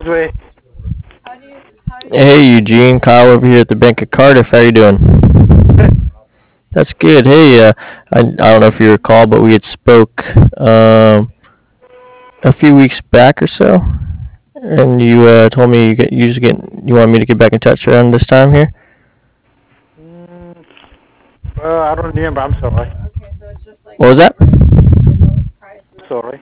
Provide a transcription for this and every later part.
Josue. Hey Eugene, Kyle over here at the Bank of Cardiff. How you doing? That's good. Hey, I don't know if you recall, but we had spoke a few weeks back or so, and you told me you want me to get back in touch around this time here. Mm, I don't remember. I'm sorry. What was that? Sorry.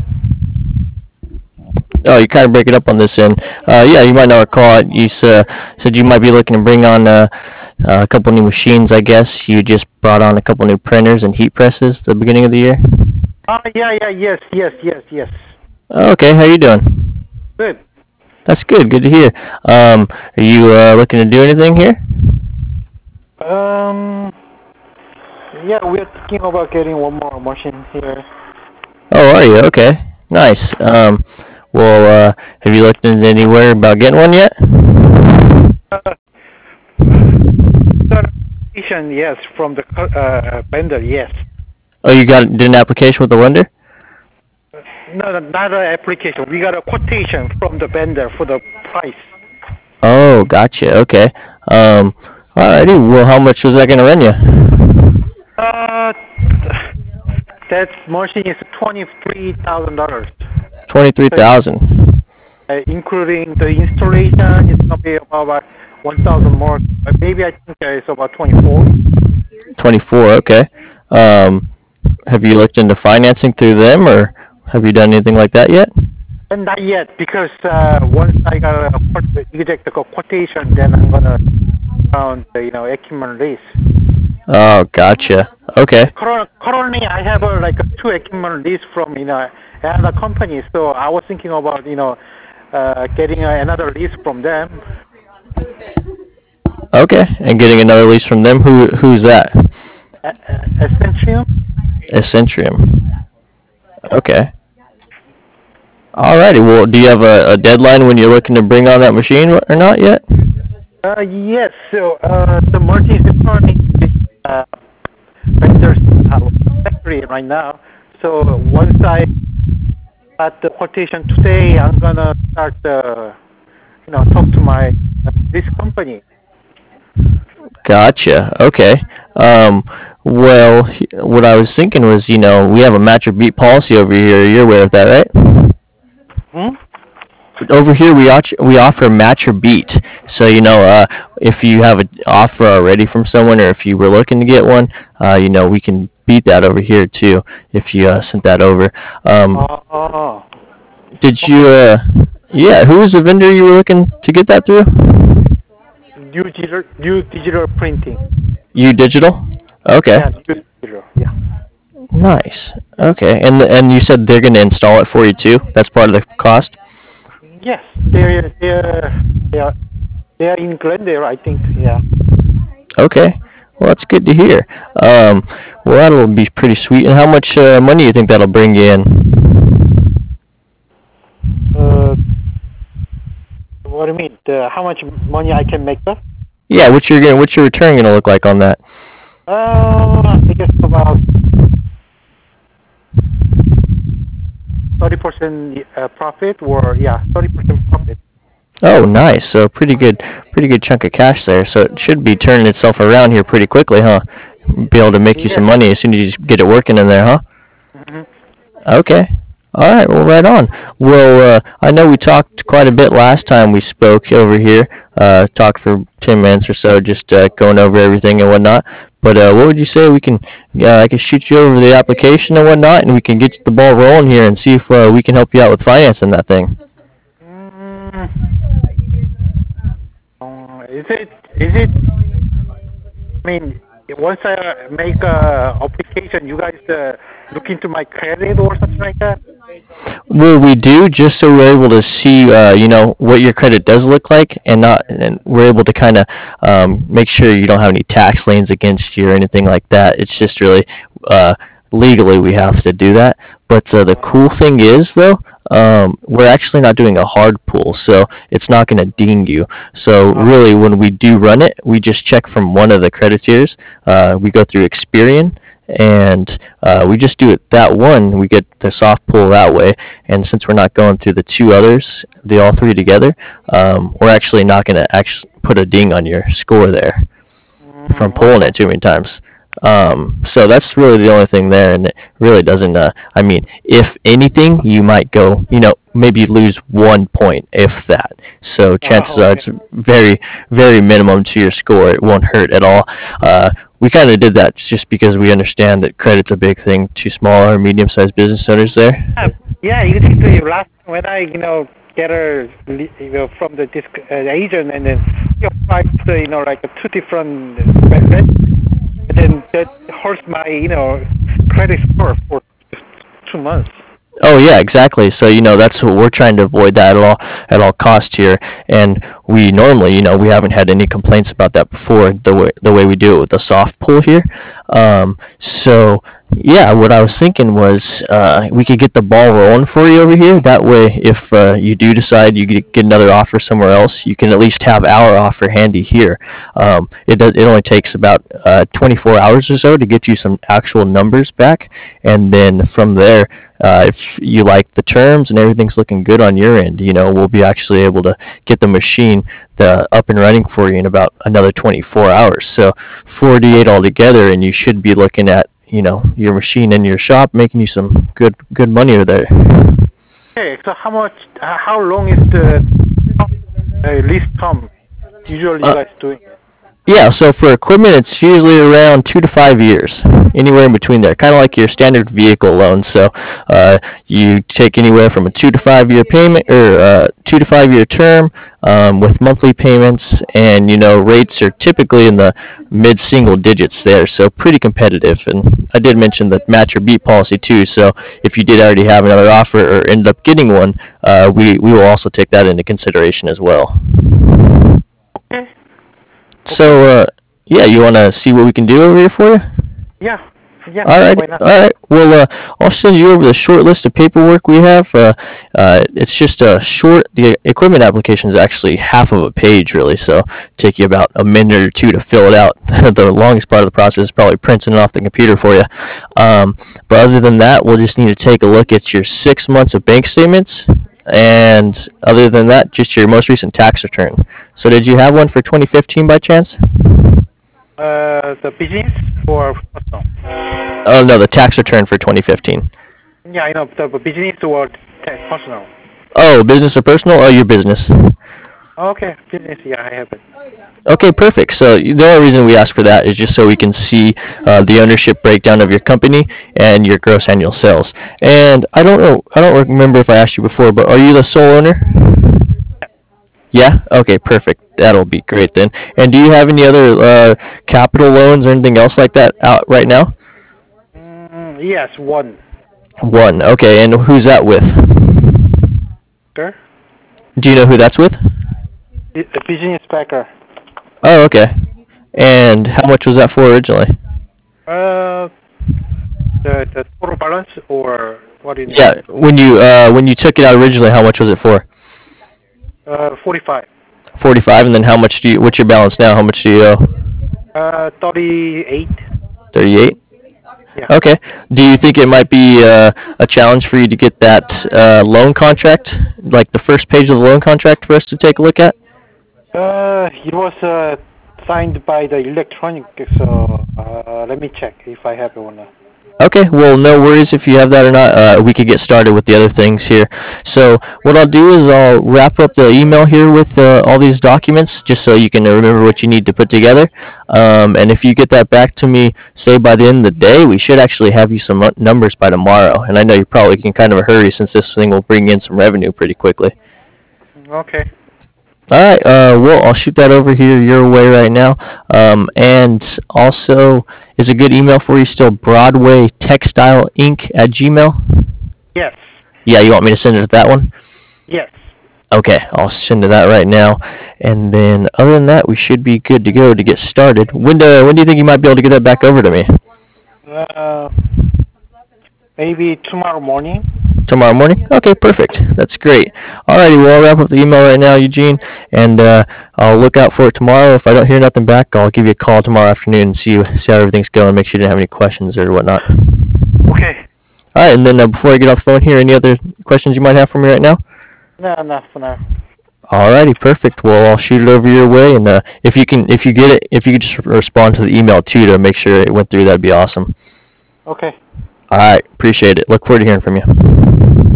Oh, you kind of break it up on this end. Yeah, you might not recall it. Said you might be looking to bring on a couple new machines. I guess you just brought on a couple new printers and heat presses at the beginning of the year. Yeah. Yes. Oh, okay, how you doing? Good. That's good. Good to hear. Are you looking to do anything here? Um. Yeah, we're thinking about getting one more machine here. Oh, are you? Okay. Nice. Well, have you looked into anywhere about getting one yet? Uh, Certification, yes, from the vendor, yes. Oh, did an application with the lender? No, not an application. We got a quotation from the vendor for the price. Oh, gotcha. Okay. Alrighty. Well, how much was that gonna run you? Uh, that machine is $23,000. 23,000. Including the installation, it's gonna be about 1,000 more. Maybe I think it's about 24. 24. Okay. Have you looked into financing through them, or have you done anything like that yet? And not yet, because once I got a quotation, then I'm gonna count the equipment lease. Oh, gotcha. Okay. Currently, I have two equipment lease from another company, so I was thinking about getting another lease from them. Okay. And getting another lease from them. Who's that? Essentium? Essentrium. Okay. Alrighty. Well, do you have a deadline when you're looking to bring on that machine or not yet? Yes. So the machine is currently uh, vendor's factory right now. So once I got the quotation today, I'm gonna start talk to my this company. Gotcha. Okay. Well, what I was thinking was, we have a match or beat policy over here. You're aware of that, right? Hmm? Over here, we offer match or beat. So, if you have an offer already from someone, or if you were looking to get one, we can beat that over here too. If you sent that over. Oh, Did you? okay. Yeah. Who was the vendor you were looking to get that through? New digital printing. U Digital. Okay. Yeah, new digital. Yeah. Nice. Okay. And you said they're going to install it for you too. That's part of the cost. Yes, they are they are in Glendale, I think. Yeah. Okay. Well, that's good to hear. Um, well, that'll be pretty sweet. And how much money do you think that'll bring you in? Uh, what do you mean? How much money I can make up? Yeah. What's your return gonna look like on that? I guess about 30% profit, or yeah, 30% profit. Oh, nice. So pretty good chunk of cash there. So it should be turning itself around here pretty quickly, huh? Be able to make you some Yes. money as soon as you get it working in there, huh? Hmm. Okay. All right. Well, right on. Well, I know we talked quite a bit last time we spoke over here. Talked for 10 minutes or so, just going over everything and whatnot. But what would you say we can? I can shoot you over the application and whatnot, and we can get the ball rolling here and see if we can help you out with financing that thing. Mm, is it? I mean, once I make a application, you guys look into my credit or something like that. Well, we do just so we're able to see, what your credit does look like, and we're able to kind of make sure you don't have any tax liens against you or anything like that. It's just really uh, legally we have to do that. But the cool thing is, though, we're actually not doing a hard pull, so it's not going to ding you. So Uh, really, when we do run it, we just check from one of the credit tiers. We go through Experian, and we just do it that one. We get the soft pull that way, and since we're not going through the two others, the all three together, we're actually not going to actually put a ding on your score there from pulling Okay. it too many times. So that's really the only thing there, and it really doesn't. I mean, if anything, you might go, maybe lose 1 point, if that. So chances are Okay. it's very, very minimum to your score. It won't hurt at all. We kind of did that just because we understand that credit's a big thing to smaller or medium-sized business owners there. Yeah, yeah, exactly. Last when I, get from the disc agent, and then price, like two different methods, and then that hurts my, credit score for 2 months. Oh yeah, exactly. So that's what we're trying to avoid that at all cost here. And we normally, we haven't had any complaints about that before. The way we do it with the soft pull here. So yeah, what I was thinking was we could get the ball rolling for you over here. That way, if you do decide you get another offer somewhere else, you can at least have our offer handy here. It only takes about 24 hours or so to get you some actual numbers back, and then from there, if you like the terms and everything's looking good on your end, we'll be actually able to get the machine up and running for you in about another 24 hours. So 48 altogether, and you should be looking at your machine in your shop making you some good money over there. Okay, so how long is the lease term usually you Uh, guys doing it? Yeah, so for equipment, it's usually around 2 to 5 years, anywhere in between there, kind of like your standard vehicle loan. So you take anywhere from a 2 to 5 year payment or 2 to 5 year term with monthly payments, and rates are typically in the mid single digits there, so pretty competitive. And I did mention the match or beat policy too. So if you did already have another offer or ended up getting one, we will also take that into consideration as well. Okay, okay, So, yeah, you want to see what we can do over here for you? yeah, yeah, All right, why not? all right. Well, I'll send you over the short list of paperwork we have. It's just a short. The equipment application is actually half of a page, really. So take you about a minute or two to fill it out. The longest part of the process is probably printing it off the computer for you. But other than that, we'll just need to take a look at your 6 months of bank statements, and other than that, just your most recent tax return. So did you have one for 2015 by chance? The business or personal? Oh no, the tax return for 2015. Yeah, I know the business or personal. Oh, business or personal? Oh, your business. Okay, business. Yeah, I have it. Okay, perfect. So the only reason we ask for that is just so we can see the ownership breakdown of your company and your gross annual sales. And I don't know, I don't remember if I asked you before, but are you the sole owner? Yeah. Okay, perfect. That'll be great then. And do you have any other capital loans or anything else like that out right now? Yes, one. One. Okay, and who's that with? Sure. Do you know who that's with? The business backer. Oh, okay. And how much was that for originally? Uh, the total balance or what do you need? Yeah, when you took it out originally, how much was it for? 45. 45, and then how much do you? What's your balance now? How much do you owe? 38. 38. Yeah. Okay. Do you think it might be a challenge for you to get that loan contract, like the first page of the loan contract, for us to take a look at? It was signed by the electronic, so let me check if I have it or not. Okay, well, no worries if you have that or not. We could get started with the other things here. So what I'll do is I'll wrap up the email here with all these documents, just so you can remember what you need to put together. And if you get that back to me, say by the end of the day, we should actually have you some numbers by tomorrow. And I know you're probably in kind of a hurry since this thing will bring in some revenue pretty quickly. Okay. All right. Well, I'll shoot that over here your way right now. And also, is a good email for you still Broadway Textile Inc. at Gmail? Yes. Yeah, you want me to send it to that one? Yes. Okay, I'll send to that right now. And then, other than that, we should be good to go to get started. When do you think you might be able to get that back over to me? Uh, Maybe tomorrow morning. Tomorrow morning? Okay, perfect. That's great. Alrighty, well, I'll wrap up the email right now, Eugene, and I'll look out for it tomorrow. If I don't hear nothing back, I'll give you a call tomorrow afternoon and see how everything's going, make sure you didn't have any questions or whatnot. Okay. Alright, and then before I get off the phone here, any other questions you might have for me right now? No, not for now. Alrighty, perfect. Well, I'll shoot it over your way, and if you get it, if you could just respond to the email too to make sure it went through, that'd be awesome. Okay. Alright, appreciate it. Look forward to hearing from you.